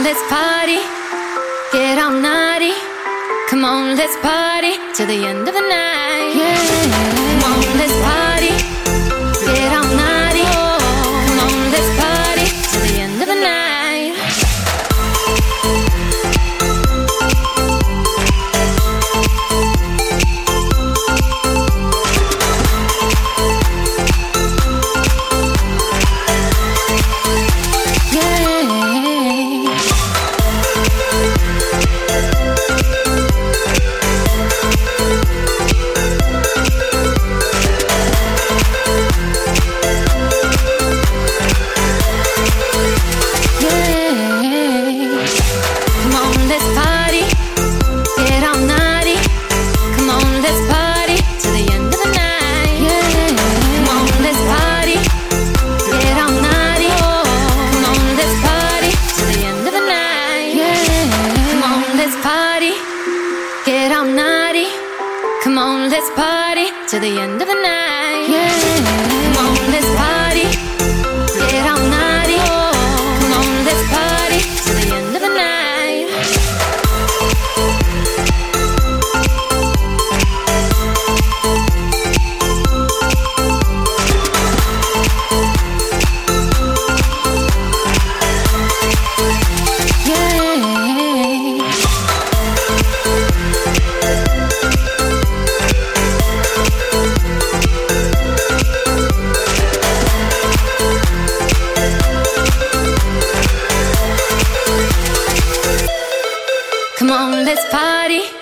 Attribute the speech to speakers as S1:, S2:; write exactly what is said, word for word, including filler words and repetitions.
S1: let's party, get all naughty. Come on, let's party till the end of the night. Yeah. Come on, let's party, get all naughty. Come on, let's party till the end of the night. Let's party till the end of the night. Yeah. Come on, let's party, get all naughty. Come on, let's party till the end of the night. Come on, let's party.